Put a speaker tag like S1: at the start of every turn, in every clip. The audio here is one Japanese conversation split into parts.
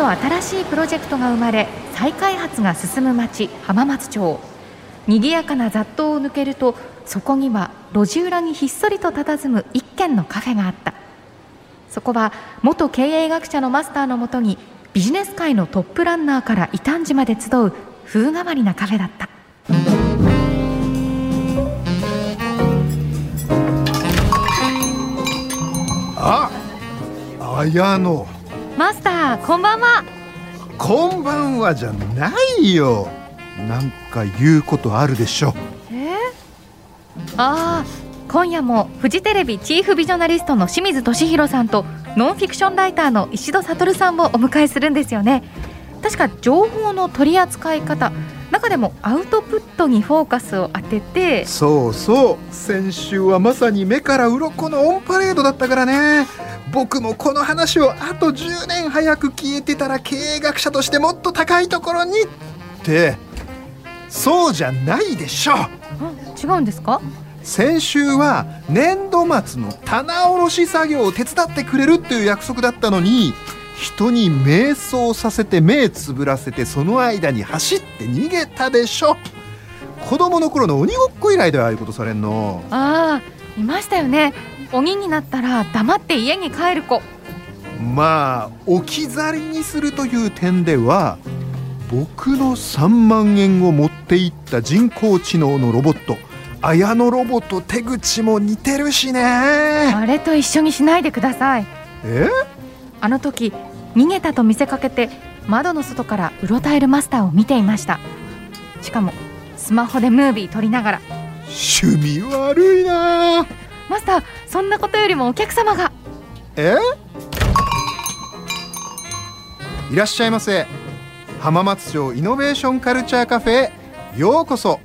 S1: と新しいプロジェクトが生まれ、再開発が進む町浜松町。賑やかな雑踏を抜けると、そこには路地裏にひっそりと佇む一軒のカフェがあった。そこは元経営学者のマスターのもとに、ビジネス界のトップランナーから異端児まで集う風変わりなカフェだった。
S2: 綾野。
S1: マスター、こんばんは。
S2: こんばんはじゃないよ。なんか言うことあるでしょ。
S1: 今夜もフジテレビチーフビジョナリストの清水俊弘さんとノンフィクションライターの石戸悟さんをお迎えするんですよね。確か情報の取り扱い方、中でもアウトプットにフォーカスを当てて。
S2: そうそう、先週はまさに目から鱗のオンパレードだったからね。僕もこの話をあと10年早く消えてたら経営学者としてもっと高いところにって。そうじゃないでしょ。
S1: 違うんですか？
S2: 先週は年度末の棚卸し作業を手伝ってくれるっていう約束だったのに、人に迷走させて目つぶらせて、その間に走って逃げたでしょ。子供の頃の鬼ごっこ以来だよ、ああいうことされんの。
S1: いましたよね。鬼になったら黙って家に帰る子。
S2: まあ置き去りにするという点では、僕の3万円を持っていった人工知能のロボット、綾野ロボと手口も似てるしね。
S1: あれと一緒にしないでください。あの時逃げたと見せかけて窓の外からうろたえるマスターを見ていました。しかもスマホでムービー撮りながら。
S2: 趣味悪いな。
S1: マスター、そんなことよりもお客様が。
S2: いらっしゃいませ。浜松町イノベーションカルチャーカフェへようこそ。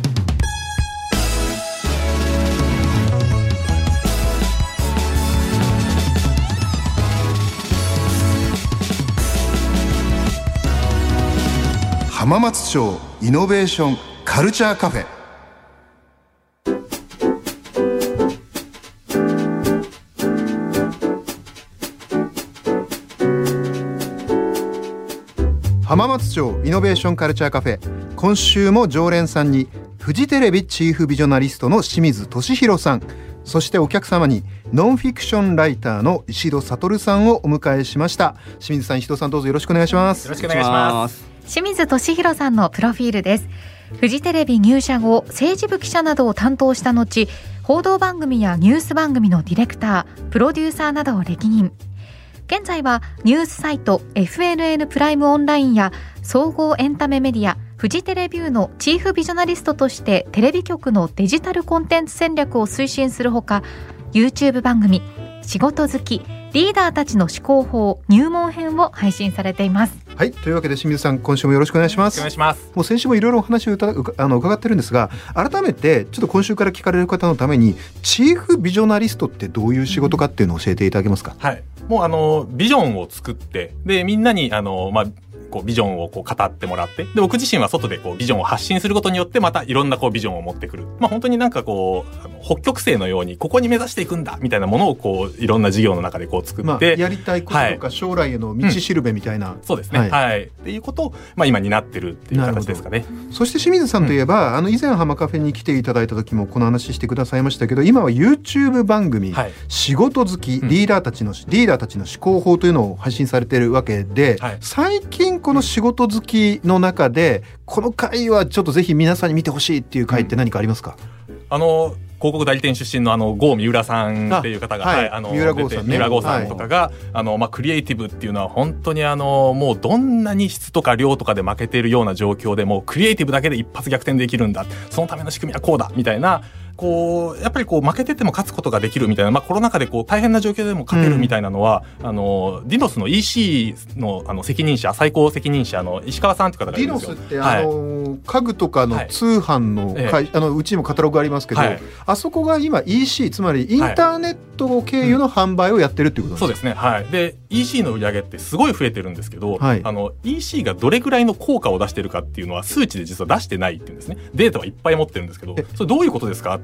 S2: 浜松町イノベーションカルチャーカフェ。浜松町イノベーションカルチャーカフェ、今週も常連さんにフジテレビチーフビジョナリストの清水俊弘さん、そしてお客様にノンフィクションライターの石戸悟さんをお迎えしました。清水さん、石戸さん、どうぞよろしくお願いします。
S3: よろしくお願いします。
S1: 清水俊弘さんのプロフィールです。フジテレビ入社後、政治部記者などを担当した後、報道番組やニュース番組のディレクター、プロデューサーなどを歴任。現在はニュースサイト FNN プライムオンラインや総合エンタメメディアフジテレビューのチーフビジョナリストとして、テレビ局のデジタルコンテンツ戦略を推進するほか、 YouTube 番組仕事好きリーダーたちの思考法入門編を配信されています。
S2: はい、というわけで清水さん、今週もよろしくお願いします。
S3: お願いします。
S2: もう先週もいろいろお話を伺ってるんですが、改めてちょっと今週から聞かれる方のために、チーフビジョナリストってどういう仕事かっていうのを教えていただけますか？
S3: はい、もうビジョンを作って、でみんなにこうビジョンをこう語ってもらって、で僕自身は外でこうビジョンを発信することによって、またいろんなこうビジョンを持ってくる、本当になんかこう北極星のようにここに目指していくんだみたいなものをこういろんな事業の中でこう作って、
S2: やりたいこととか将来への道しるべみたいな、
S3: そうですね、っていうことを、今になってるっていう形ですかね。
S2: そして清水さんといえば、以前浜カフェに来ていただいた時もこの話してくださいましたけど、今は YouTube 番組、仕事好きリーダーたちの思考法というのを配信されているわけで、最近この仕事好きの中でこの回はちょっとぜひ皆さんに見てほしいっていう回って何かありますか？
S3: 広告代理店出身の郷三浦さんっていう方が、
S2: 三浦郷さんね、
S3: 三浦郷さんとかが、クリエイティブっていうのは本当にもうどんなに質とか量とかで負けているような状況でもクリエイティブだけで一発逆転できるんだ、そのための仕組みはこうだみたいな、こうやっぱりこう負けてても勝つことができるみたいな、コロナ禍でこう大変な状況でも勝てるみたいなのは、ディノスの EC の責任者、最高責任者の石川さんって方がいるんですよ。
S2: ディノスって家具とかの通販の、うちにもカタログありますけど、あそこが今 EC、 つまりインターネット経由の販売をやってるっていうことなんですか？
S3: そうですね、で EC の売り上げってすごい増えてるんですけど、EC がどれぐらいの効果を出してるかっていうのは数値で実は出してないっていうんですね。データはいっぱい持ってるんですけど、それどういうことですかって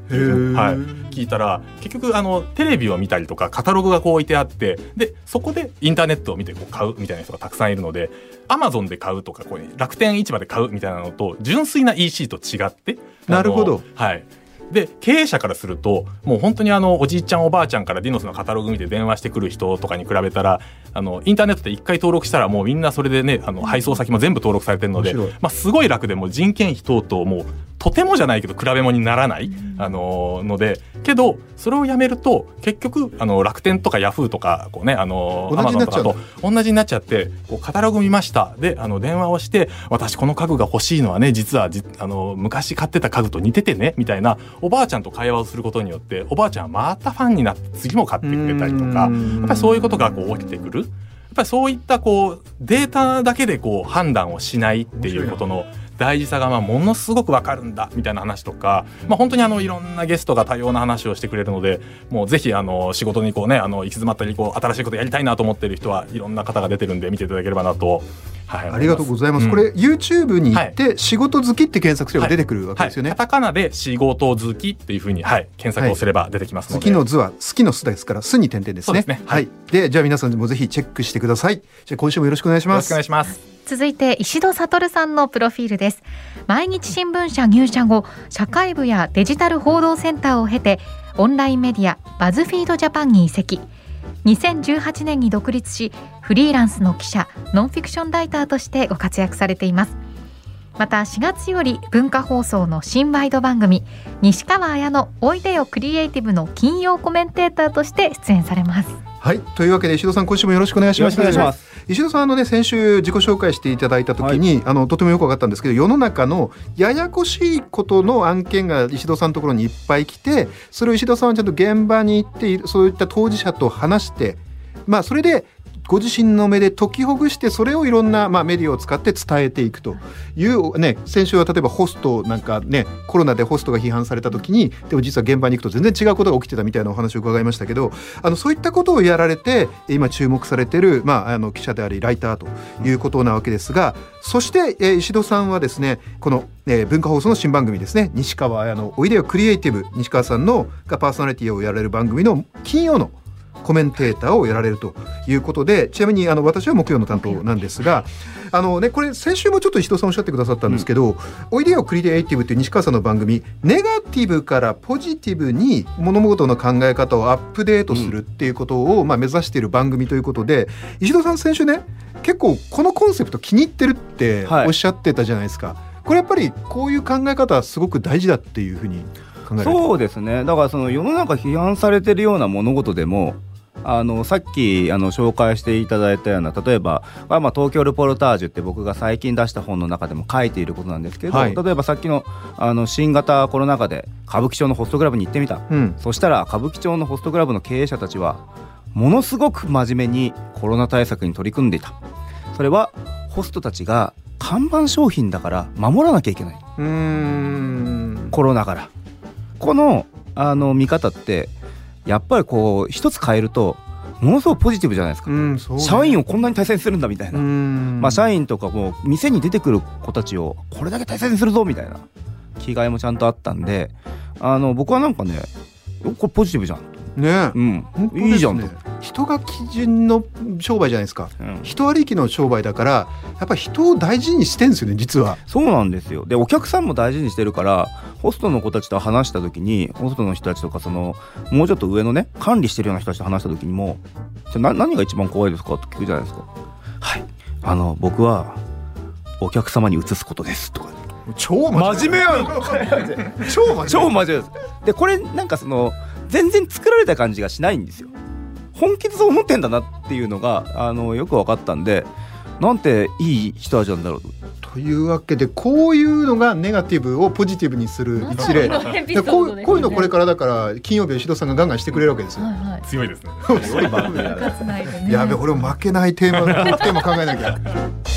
S3: っていうのを、聞いたら、結局テレビを見たりとかカタログがこう置いてあって、でそこでインターネットを見てこう買うみたいな人がたくさんいるので、アマゾンで買うとかこう楽天市場で買うみたいなのと純粋な EC と違って、
S2: なるほど、
S3: で経営者からするともう本当におじいちゃんおばあちゃんからディノスのカタログ見て電話してくる人とかに比べたら、インターネットで1回登録したらもうみんなそれでね、配送先も全部登録されてるので、すごい楽で、もう人件費等々もうとてもじゃないけど比べ物にならない、ので、けどそれをやめると結局楽天とかヤフーとかこうね、アマゾンとかと同じになっちゃって、こうカタログ見ましたで電話をして、私この家具が欲しいのはね、実は昔買ってた家具と似ててねみたいなおばあちゃんと会話をすることによって、おばあちゃんはまたファンになって次も買ってくれたりとか、やっぱりそういうことがこう起きてくる。やっぱりそういったこうデータだけでこう判断をしないっていうことの大事さがものすごく分かるんだみたいな話とか、本当にいろんなゲストが多様な話をしてくれるので、もうぜひ仕事にこうね行き詰まったりこう新しいことやりたいなと思っている人はいろんな方が出てるんで見ていただければなと、
S2: ありがとうございます。これ YouTube に行って仕事好きって検索すれば出てくるわけですよね。
S3: カタカナで仕事好きっていうふうに、検索をすれば出てきますので、
S2: 好きの図は好きの巣ですから、巣に点々ですね。でじゃあ皆さんもぜひチェックしてください。じゃあ今週もよろしくお願いします。
S3: よろしくお願いします。
S1: 続いて石戸悟さんのプロフィールです。毎日新聞社入社後、社会部やデジタル報道センターを経てオンラインメディアバズフィードジャパンに移籍。2018年に独立し、フリーランスの記者、ノンフィクションライターとしてご活躍されています。また4月より文化放送の新ワイド番組西川綾のおいでよクリエイティブの金曜コメンテーターとして出演されます。
S2: というわけで石戸さん、今週もよろしくお願いします。石戸さん先週自己紹介していただいた時に、とてもよく分かったんですけど、世の中のややこしいことの案件が石戸さんのところにいっぱい来て、それを石戸さんはちゃんと現場に行ってそういった当事者と話して、それでご自身の目で解きほぐして、それをいろんな、メディアを使って伝えていくという先週は例えばホストなんかね、コロナでホストが批判された時に、でも実は現場に行くと全然違うことが起きてたみたいなお話を伺いましたけど、そういったことをやられて今注目されている、記者でありライターということなわけですが、そして、石戸さんはですね、この、文化放送の新番組ですね、西川綾のおいでよクリエイティブ、西川さんのがパーソナリティをやられる番組の金曜のコメンテーターをやられるということで、ちなみに私は木曜の担当なんですが、これ先週もちょっと石戸さんおっしゃってくださったんですけど、おいでよクリエイティブという西川さんの番組、ネガティブからポジティブに物事の考え方をアップデートするっていうことを、目指している番組ということで、石戸さん先週ね、結構このコンセプト気に入ってるっておっしゃってたじゃないですか。これやっぱりこういう考え方はすごく大事だっていうふうに考えられて。
S4: そうですね。だからその世の中批判されてるような物事でも、さっき紹介していただいたような、例えば、東京ルポルタージュって僕が最近出した本の中でも書いていることなんですけど、例えばさっきの、新型コロナ禍で歌舞伎町のホストクラブに行ってみた、そしたら歌舞伎町のホストクラブの経営者たちはものすごく真面目にコロナ対策に取り組んでいた。それはホストたちが看板商品だから守らなきゃいけない、コロナからこの、見方ってやっぱりこう一つ変えるとものすごくポジティブじゃないですか。そうね、社員をこんなに大切にするんだみたいな、社員とかもう店に出てくる子たちをこれだけ大切にするぞみたいな気概もちゃんとあったんで、僕はなんかね、これポジティブじゃんね、いいじゃんと。
S2: 人が基準の商売じゃないですか、人ありきの商売だから、やっぱり人を大事にしてるんですよね、実は。
S4: そうなんですよ。でお客さんも大事にしてるから、ホストの子たちと話した時に、ホストの人たちとかもうちょっと上のね、管理してるような人たちと話した時にも、何が一番怖いですかって聞くじゃないですか。はい、僕はお客様に移すことですとか、
S2: 超
S4: 真面目やん超真面目です。でこれなんか全然作られた感じがしないんですよ。本気でそう思ってんだなっていうのがよく分かったんで、なんていい人味なんだろう
S2: というわけで、こういうのがネガティブをポジティブにする一例こういうのこれからだから金曜日石戸さんがガンガンしてくれるわけですよ、
S3: 強いですね。
S2: 強い番組だやべ、俺も負けないテーマ考えなきゃ。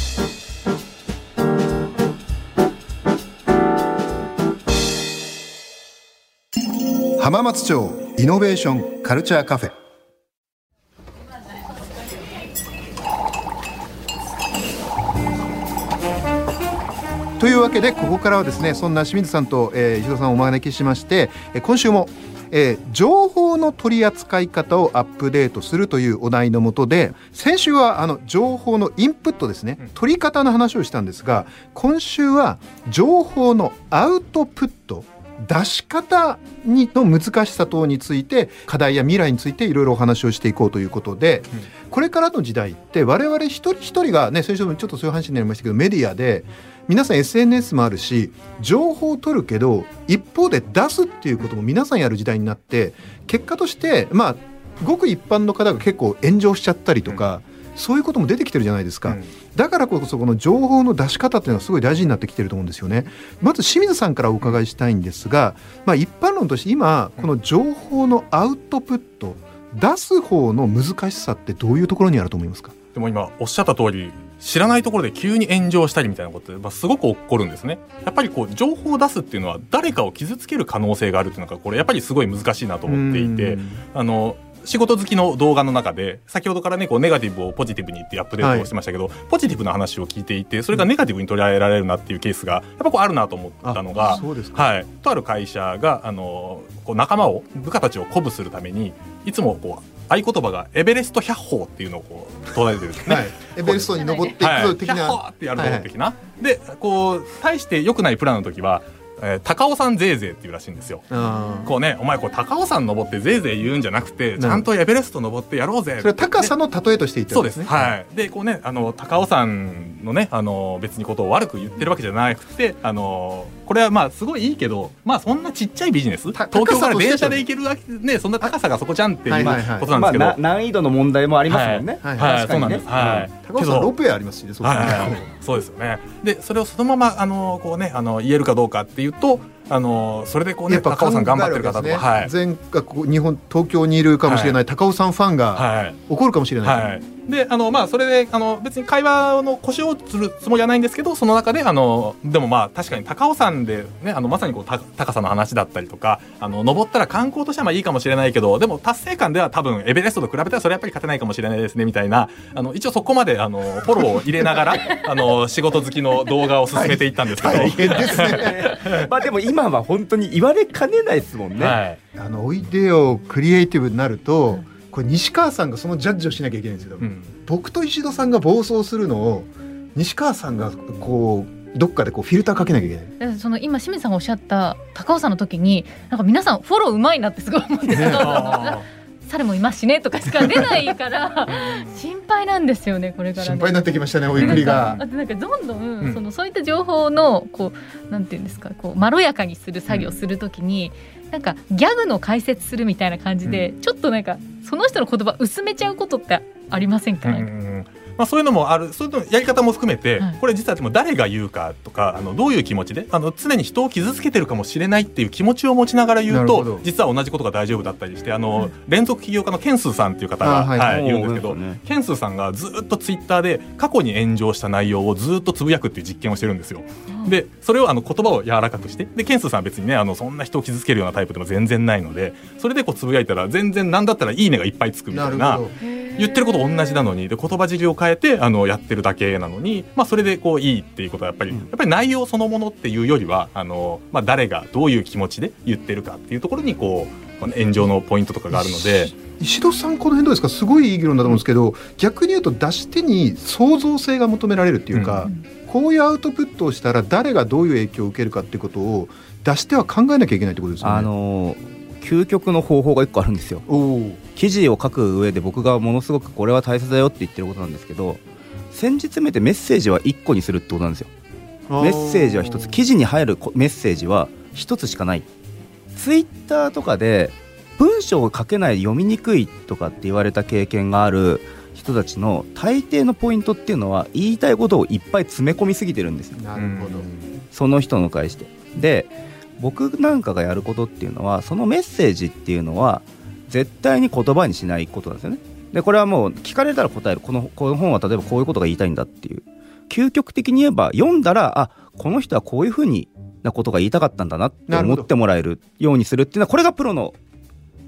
S2: 浜松町イノベーションカルチャーカフェ。 というわけでここからはですね、そんな清水さんと、石戸さんをお招きしまして、今週も、情報の取り扱い方をアップデートするというお題の下で、先週は情報のインプットですね、取り方の話をしたんですが、今週は情報のアウトプット、出し方の難しさ等について、課題や未来についていろいろお話をしていこうということで、これからの時代って我々一人一人がね、先週もちょっとそういう話になりましたけど、メディアで皆さん SNS もあるし、情報を取るけど一方で出すっていうことも皆さんやる時代になって、結果としてごく一般の方が結構炎上しちゃったりとか、そういうことも出てきてるじゃないですか。だからこそこの情報の出し方っていうのはすごい大事になってきてると思うんですよね。まず清水さんからお伺いしたいんですが、一般論として今この情報のアウトプット、出す方の難しさってどういうところにあると思いますか？
S3: でも今おっしゃった通り、知らないところで急に炎上したりみたいなことですごく起こるんですね。やっぱり情報を出すっていうのは誰かを傷つける可能性があるっていうのが、これやっぱりすごい難しいなと思っていて、仕事好きの動画の中で先ほどからね、ネガティブをポジティブにってアップデートをしてましたけど、ポジティブな話を聞いていて、それがネガティブに捉えられるなっていうケースがやっぱあるなと思ったのが、
S2: そうですか。
S3: とある会社が仲間を、部下たちを鼓舞するためにいつも合言葉がエベレスト100歩っていうのを唱えてるんですね。
S2: エベレストに登っていく的な、
S3: 100歩ってやるぞ的な、で大して良くないプランの時は高尾山ぜいぜいっていうらしいんですよ。お前高尾山登ってぜいぜい言うんじゃなくて、ちゃんとエベレスト登ってやろうぜ。そ
S2: れは高さの例えとして言ってるんですね。
S3: そうです。で高尾山のね、別にことを悪く言ってるわけじゃなくて、これはすごいいいけど、そんなちっちゃいビジネス、東京から電車で行けるわけね、そんな高さがそこじゃんっていうことなんですけど、
S4: 難易度の問題もありますもんね。
S3: そうなんです。
S2: 高尾山ロープウェイありますしね。
S3: そうですよね。でそれをそのまま言えるかどうかっていうと、それで高尾山頑張ってる方とか、
S2: 全国東京にいるかもしれない高尾山ファンが怒るかもしれない。
S3: でそれで別に会話の腰をつるつもりはないんですけど、その中ででも確かに高尾山でね、まさに高さの話だったりとか、登ったら観光としてはいいかもしれないけど、でも達成感では多分エベレストと比べたらそれやっぱり勝てないかもしれないですねみたいな、一応そこまでフォローを入れながら仕事好きの動画を進めていったんですけど、
S2: 大変ですね。
S4: でも今は本当に言われかねないですもんね。
S2: おいでよクリエイティブになると、これ西川さんがそのジャッジをしなきゃいけないんですよ。僕と石戸さんが暴走するのを西川さんがどっかでフィルターかけなきゃいけない。
S1: 今清水さんがおっしゃった高尾山の時に、皆さんフォローうまいなってすごい思ってた。猿もいますしねとかしか出ないから心配なんですよね、これから、ね、
S2: 心配になってきましたね、おいくりが。
S1: どんどん、そういった情報のなんていうんですか、まろやかにする作業するときに、ギャグの解説するみたいな感じで、ちょっとその人の言葉薄めちゃうことってありませんかね。
S3: そういうのもある、そういうのやり方も含めて、これ実はでも誰が言うかとか、どういう気持ちで常に人を傷つけてるかもしれないっていう気持ちを持ちながら言うと、実は同じことが大丈夫だったりして、連続起業家のケンスーさんっていう方がいるんですけど、ケンスーさんがずっとツイッターで過去に炎上した内容をずっとつぶやくっていう実験をしてるんですよ。でそれを言葉を柔らかくして、でケンスーさんは別にねそんな人を傷つけるようなタイプでも全然ないので、それでつぶやいたら全然なんだったらいいねがいっぱいつくみたいな、言ってること同じなのに、で言葉尻を変えてやってるだけなのに、それでいいっていうことはやっぱり内容そのものっていうよりは誰がどういう気持ちで言ってるかっていうところに炎上のポイントとかがあるので。
S2: 石戸さんこの辺どうですか？すごいいい議論だと思うんですけど、逆に言うと出し手に創造性が求められるっていうか、こういうアウトプットをしたら誰がどういう影響を受けるかっていうことを出し手は考えなきゃいけないってことですよね。
S4: 究極の方法が1個あるんですよ。記事を書く上で僕がものすごくこれは大切だよって言ってることなんですけど、先日めてメッセージは1個にするってことなんですよ。メッセージは1つ、記事に入るメッセージは1つしかない。ツイッターとかで文章を書けない、読みにくいとかって言われた経験がある人たちの大抵のポイントっていうのは、言いたいことをいっぱい詰め込みすぎてるんですよ。
S2: なるほど。
S4: その人の返して、で僕なんかがやることっていうのは、そのメッセージっていうのは絶対に言葉にしないことなんですよね。でこれはもう聞かれたら答える。この本は例えばこういうことが言いたいんだっていう、究極的に言えば読んだら、この人はこういうふうになことが言いたかったんだなって思ってもらえるようにするっていうのは、これがプロの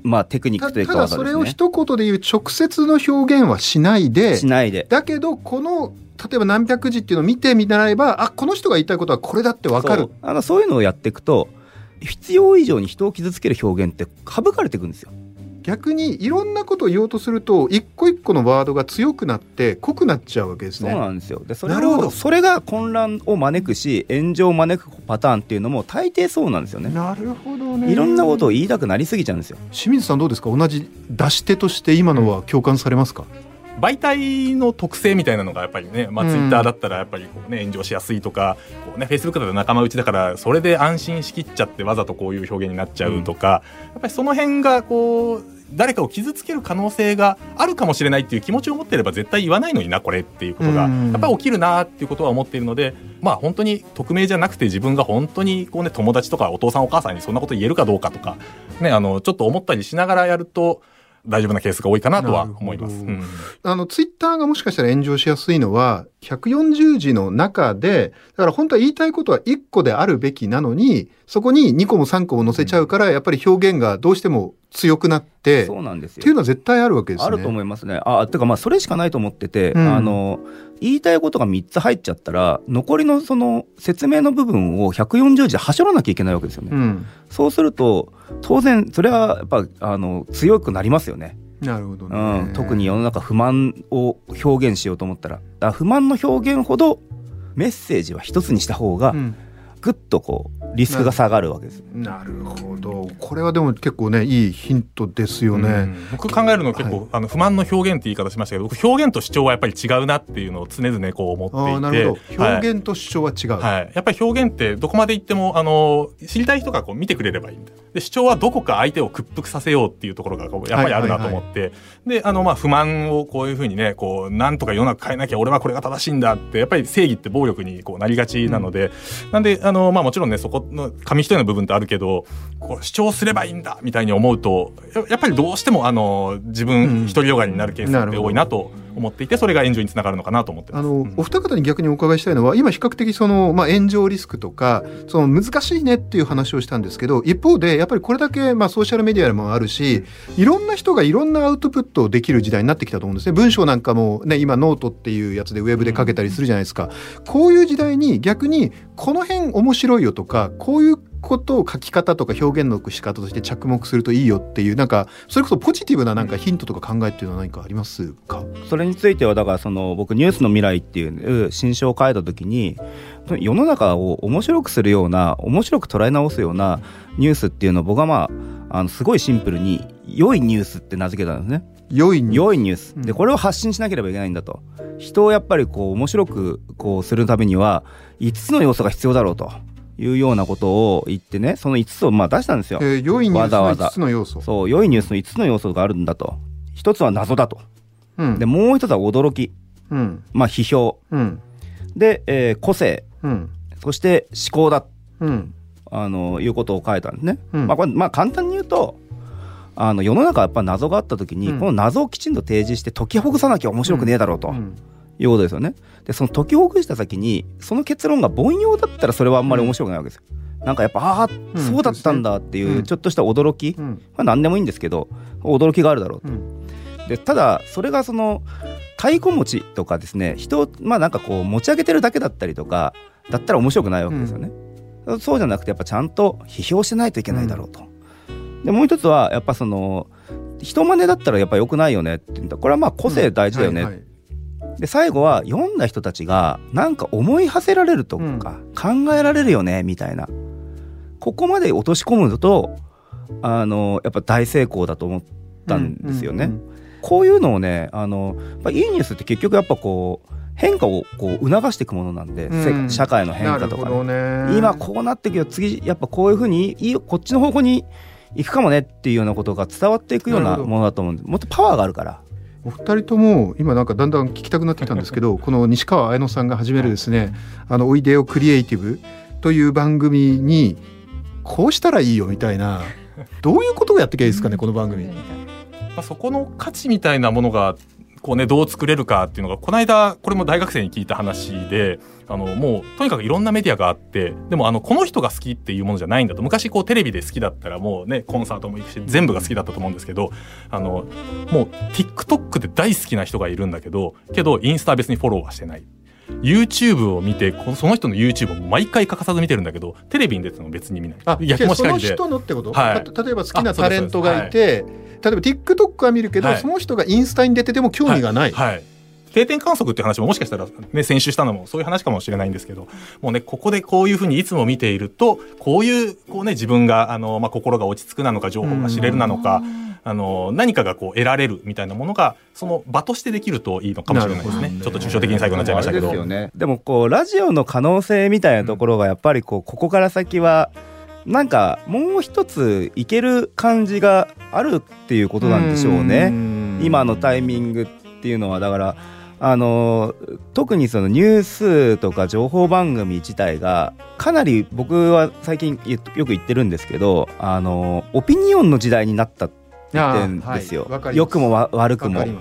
S4: テクニックというか、
S2: ただそれを一言で言う直接の表現はしないでだけどこの例えば何百字っていうのを見てみらればこの人が言いたいことはこれだって分かる。
S4: そういうのをやっていくと必要以上に人を傷つける表現って省かれていくんですよ。
S2: 逆にいろんなことを言おうとすると一個一個のワードが強くなって濃くなっちゃうわけですね。
S4: そうなんですよ。でそれが混乱を招くし炎上を招くパターンっていうのも大抵そうなんですよね。
S2: なるほどね。
S4: いろんなことを言いたくなりすぎちゃうんですよ。
S2: 清水さんどうですか。同じ出し手として今のは共感されますか。
S3: 媒体の特性みたいなのがやっぱりね、ツイッターだったらやっぱりこう、ね、炎上しやすいとかこう、ね、Facebook だと仲間内だからそれで安心しきっちゃってわざとこういう表現になっちゃうとか、やっぱりその辺がこう誰かを傷つける可能性があるかもしれないっていう気持ちを持っていれば絶対言わないのになこれっていうことがやっぱり起きるなっていうことは思っているので、本当に匿名じゃなくて自分が本当にこう、ね、友達とかお父さんお母さんにそんなこと言えるかどうかとか、ね、ちょっと思ったりしながらやると大丈夫なケースが多いかなとは思います。ツイ
S2: ッターがもしかしたら炎上しやすいのは140字の中でだから本当は言いたいことは1個であるべきなのにそこに2個も3個も載せちゃうからやっぱり表現がどうしても強くなって
S4: そうなんですよ
S2: っていうのは絶対あるわけですね。
S4: あると思いますね。てかそれしかないと思ってて、言いたいことが3つ入っちゃったら残りのその説明の部分を140字ではしょらなきゃいけないわけですよね。そうすると当然それはやっぱ強くなりますよね。
S2: なるほどね。
S4: 特に世の中不満を表現しようと思ったら不満の表現ほどメッセージは一つにした方がぐっとこうリスクが下がるわけです。
S2: なるほど。これはでも結構ねいいヒントですよね。
S3: 僕考えるの結構、不満の表現って言い方しましたけど僕表現と主張はやっぱり違うなっていうのを常々こう思っていて。
S2: なるほど。表現と主張は違う、
S3: やっぱり表現ってどこまで言っても知りたい人がこう見てくれればいいんだ。で主張はどこか相手を屈服させようっていうところがやっぱりあるなと思って、で不満をこういうふうにねこうなんとか世の中変えなきゃ俺はこれが正しいんだってやっぱり正義って暴力にこうなりがちなので、なんでもちろんねそこの紙一重の部分ってあるけどこう主張すればいいんだみたいに思うとやっぱりどうしても自分独りよがりになるケースって多いなと思っていてそれが炎上につながるのかなと思ってます。
S2: お二方に逆にお伺いしたいのは今比較的その、炎上リスクとかその難しいねっていう話をしたんですけど一方でやっぱりこれだけ、ソーシャルメディアでもあるしいろんな人がいろんなアウトプットをできる時代になってきたと思うんですね。文章なんかもね今ノートっていうやつでウェブで書けたりするじゃないですか。こういう時代に逆にこの辺面白いよとかこういうことを書き方とか表現の仕方として着目するといいよっていうなんかそれこそポジティブななんかヒントとか考えっていうのは何かありますか。
S4: それについてはだから僕ニュースの未来っていう新書を書いた時に世の中を面白くするような面白く捉え直すようなニュースっていうのを僕はすごいシンプルに良いニュースって名付けたんですね。良いニュースでこれを発信しなければいけないんだと。人をやっぱりこう面白くこうするためには5つの要素が必要だろうというようなことを言ってねその5つを出したんですよ。
S2: 良いニュースの5つの要素。
S4: そう良いニュースの5つの要素があるんだと。1つは謎だと、でもう1つは驚き、批評、で、個性、そして思考だ、いうことを書いたんですね。これ簡単に言うと世の中やっぱ謎があった時に、この謎をきちんと提示して解きほぐさなきゃ面白くねえだろうと、いうことですよね。でその解きほぐした先にその結論が凡庸だったらそれはあんまり面白くないわけですよ。なんかやっぱそうだったんだっていうちょっとした驚き、何でもいいんですけど驚きがあるだろうと、でただそれがその太鼓持ちとかですね人をなんかこう持ち上げてるだけだったりとかだったら面白くないわけですよね。そうじゃなくてやっぱちゃんと批評しないといけないだろうと。でもう一つはやっぱその人真似だったらやっぱ良くないよねってこれは個性大事だよね、で最後は読んだ人たちがなんか思い馳せられるとか、考えられるよねみたいなここまで落とし込むとやっぱ大成功だと思ったんですよね。こういうのをねいいニュースって結局やっぱこう変化をこう促していくものなんで、社会の変化とか、今こうなっていくよ次やっぱこういうふうにこっちの方向に行くかもねっていうようなことが伝わっていくようなものだと思うんでもっとパワーがあるから。
S2: お二人とも今なんかだんだん聞きたくなってきたんですけどこの西川綾乃さんが始めるですねおいでよクリエイティブという番組にこうしたらいいよみたいなどういうことをやってきゃいいですかねこの番組。
S3: そこの価値みたいなものがこうね、どう作れるかっていうのがこの間これも大学生に聞いた話で、もうとにかくいろんなメディアがあって、でもこの人が好きっていうものじゃないんだと。昔こうテレビで好きだったらもうね、コンサートも行くし全部が好きだったと思うんですけど、もう TikTok で大好きな人がいるんだけどインスタは別にフォローはしてない。YouTube を見てその人の YouTube を毎回欠かさず見てるんだけどテレビに出てるの別に見ない。
S2: 逆もしかりでその人のってこと、はい、例えば好きなタレントがいて、例えば TikTok は見るけど、はい、その人がインスタに出てても興味がない、はいはい、定点観測っていう話ももしかしたら、ね、先週したのもそういう話かもしれないんですけど、もうね、ここでこういうふうにいつも見ているとこういうね、自分が心が落ち着くなのか情報が知れるなのか、何かがこう得られるみたいなものがその場としてできるといいのかもしれないですね。ちょっと抽象的に最後になっちゃいましたけど、
S4: ですよね。でもこうラジオの可能性みたいなところがやっぱりここから先はなんかもう一ついける感じがあるっていうことなんでしょうね。今のタイミングっていうのはだから特にそのニュースとか情報番組自体がかなり僕は最近よく言ってるんですけどオピニオンの時代になったって言ってるんですよ、はい、良くも悪くも、はい、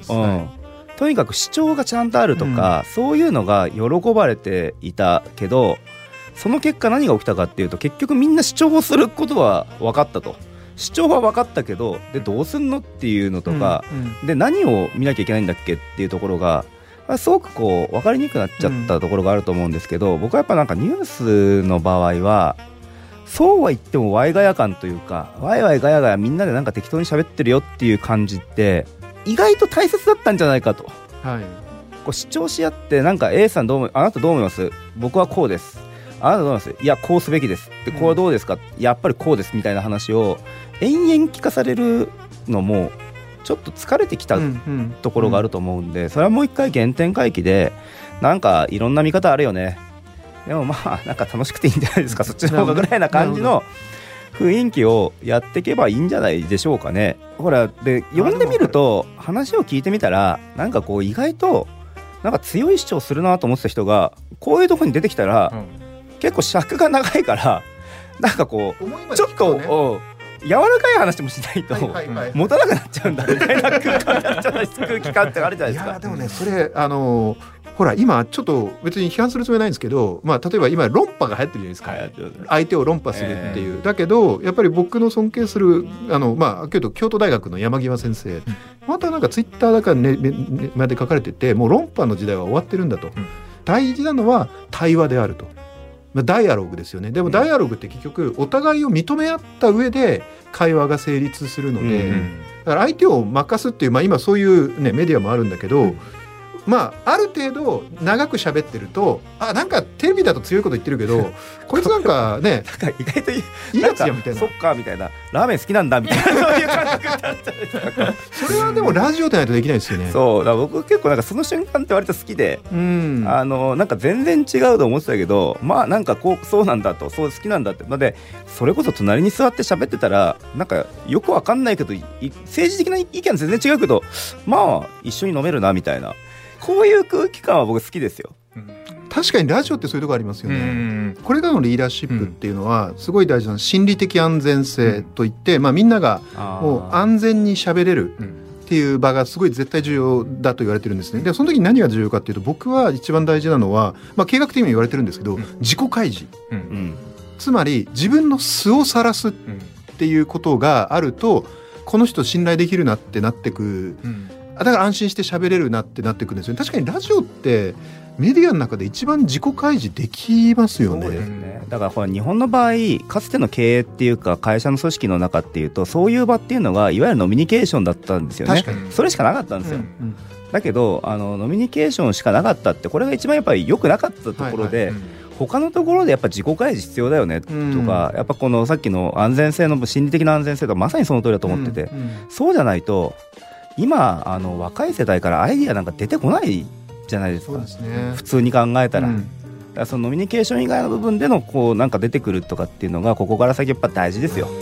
S4: とにかく主張がちゃんとあるとか、そういうのが喜ばれていたけどその結果何が起きたかっていうと結局みんな主張をすることは分かったと。主張は分かったけどでどうすんのっていうのとか、で何を見なきゃいけないんだっけっていうところがすごくこう分かりにくくなっちゃったところがあると思うんですけど、僕はやっぱなんかニュースの場合はそうは言ってもワイガヤ感というかワイワイガヤガヤみんなでなんか適当に喋ってるよっていう感じって意外と大切だったんじゃないかと、はい、こう主張し合ってなんか A さんあなたどう思います、僕はこうです、あなたどう思います、いやこうすべきですで、これはどうですか、やっぱりこうですみたいな話を延々聞かされるのもちょっと疲れてきたところがあると思うんで、それはもう一回原点回帰でなんかいろんな見方あるよね、でもまあなんか楽しくていいんじゃないですかそっちの方がぐらいな感じの雰囲気をやっていけばいいんじゃないでしょうかね。ほらで読んでみると話を聞いてみたらなんかこう意外となんか強い主張するなと思ってた人がこういうところに出てきたら、結構尺が長いからなんかこうちょっと柔らかい話もしないと持たなくなっちゃうんだみたいな空気感ってあるじゃないですか。
S2: いやでもねそれほら今ちょっと別に批判するつもりないんですけど、例えば今論破が流行ってるじゃないですか、相手を論破するっていう、だけどやっぱり僕の尊敬する京都大学の山際先生、またなんかツイッターだからまで書かれてて、もう論破の時代は終わってるんだと、大事なのは対話であると、ダイアログですよね。でもダイアログって結局お互いを認め合った上で会話が成立するので、だから相手を任すっていう、今そういう、メディアもあるんだけど、ある程度長く喋ってるとなんかテレビだと強いこと言ってるけどこいつなんかね
S4: なんか意外とい
S2: いやつやみたいな、
S4: そっかみたいな、ラーメン好きなんだみたいなそういう感覚になっちゃう
S2: それはでもラジオでないとできないですよね。
S4: そうだから僕結構なんかその瞬間って割と好きで、なんか全然違うと思ってたけどなんかそうなんだと、そう好きなんだってので、それこそ隣に座って喋ってたらなんかよくわかんないけど政治的な意見全然違うけど一緒に飲めるなみたいな、こういう空気感は僕好きですよ。
S2: 確かにラジオってそういうところありますよね。これからのリーダーシップっていうのはすごい大事な心理的安全性といって、みんながもう安全に喋れるっていう場がすごい絶対重要だと言われてるんですね。でその時に何が重要かっていうと、僕は一番大事なのは、経学的にも言われてるんですけど、自己開示、つまり自分の素を晒すっていうことがあると、この人信頼できるなってなってく、だから安心して喋れるなってなってくるんですよね。確かにラジオってメディアの中で一番自己開示できますよね。
S4: そうですね。だから日本の場合かつての経営っていうか会社の組織の中っていうと、そういう場っていうのがいわゆるノミニケーションだったんですよね。それしかなかったんですよ、だけどノミニケーションしかなかったって、これが一番やっぱり良くなかったところで、他のところでやっぱ自己開示必要だよねとか、やっぱこのさっきの安全性の心理的な安全性とまさにその通りだと思ってて、そうじゃないと今若い世代からアイディアなんか出てこないじゃないですか。そうですね、普通に考えたら、だからそのノミニケーション以外の部分でのなんか出てくるとかっていうのがここから先やっぱ大事ですよ。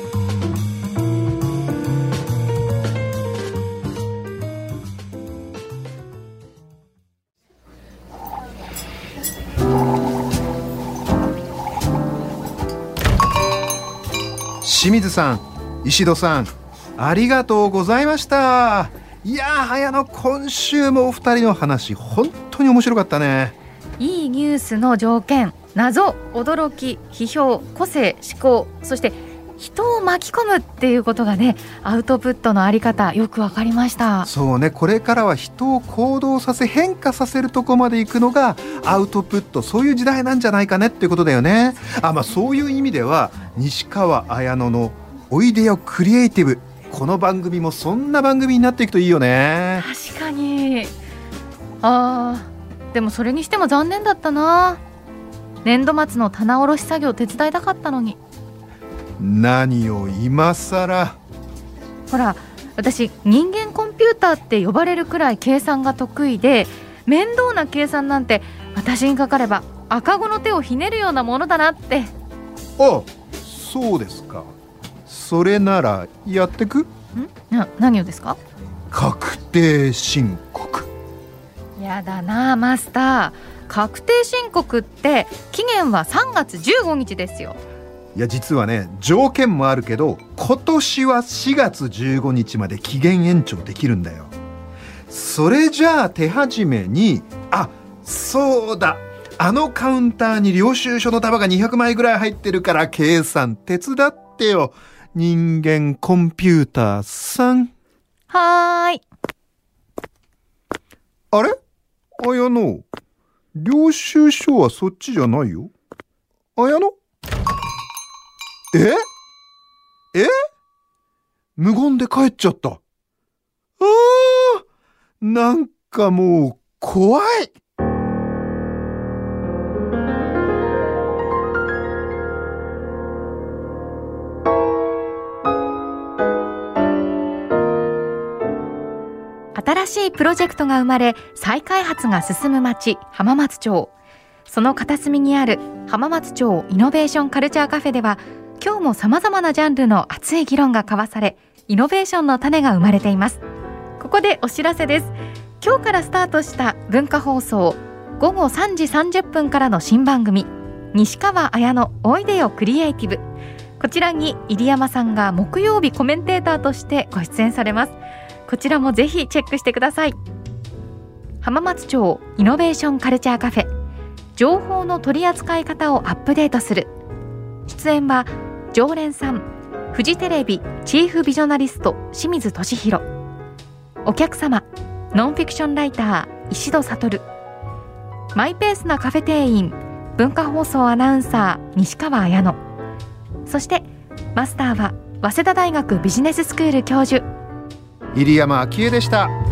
S2: 清水さん、石戸さん、ありがとうございました。 いやー綾野、今週もお二人の話本当に面白かったね。
S1: いいニュースの条件、謎、驚き、批評、個性、思考、そして人を巻き込むっていうことがね、アウトプットのあり方よくわかりました。
S2: そうね、これからは人を行動させ変化させるとこまで行くのがアウトプット、そういう時代なんじゃないかねっていうことだよね。そういう意味では西川綾乃のおいでよクリエイティブ、この番組もそんな番組になっていくといいよね。
S1: 確かに。でもそれにしても残念だったな。年度末の棚卸し作業手伝いたかったのに。
S2: 何を今さら。
S1: ほら、私人間コンピューターって呼ばれるくらい計算が得意で、面倒な計算なんて私にかかれば赤子の手をひねるようなものだなって。
S2: そうですか。それならやってく？
S1: 何をですか？
S2: 確定申告。
S1: やだなマスター、確定申告って期限は3月15日ですよ。
S2: いや実はね、条件もあるけど今年は4月15日まで期限延長できるんだよ。それじゃあ手始めに、そうだ、あのカウンターに領収書の束が200枚ぐらい入ってるから計算手伝ってよ、人間コンピューターさん。
S1: はーい。
S2: あれ？綾乃、領収書はそっちじゃないよ。綾乃？無言で帰っちゃった。なんかもう怖い。
S1: 新しいプロジェクトが生まれ、再開発が進む町浜松町。その片隅にある浜松町イノベーションカルチャーカフェでは、今日も様々なジャンルの熱い議論が交わされ、イノベーションの種が生まれています。ここでお知らせです。今日からスタートした文化放送午後3時30分からの新番組、西川綾乃おいでよクリエイティブ。こちらに入山さんが木曜日コメンテーターとしてご出演されます。こちらもぜひチェックしてください。浜松町イノベーションカルチャーカフェ、情報の取り扱い方をアップデートする。出演は常連さん、フジテレビチーフビジョナリスト清水俊弘。お客様、ノンフィクションライター石戸悟。マイペースなカフェ店員、文化放送アナウンサー西川綾乃。そしてマスターは早稲田大学ビジネススクール教授
S2: 入山昭恵でした。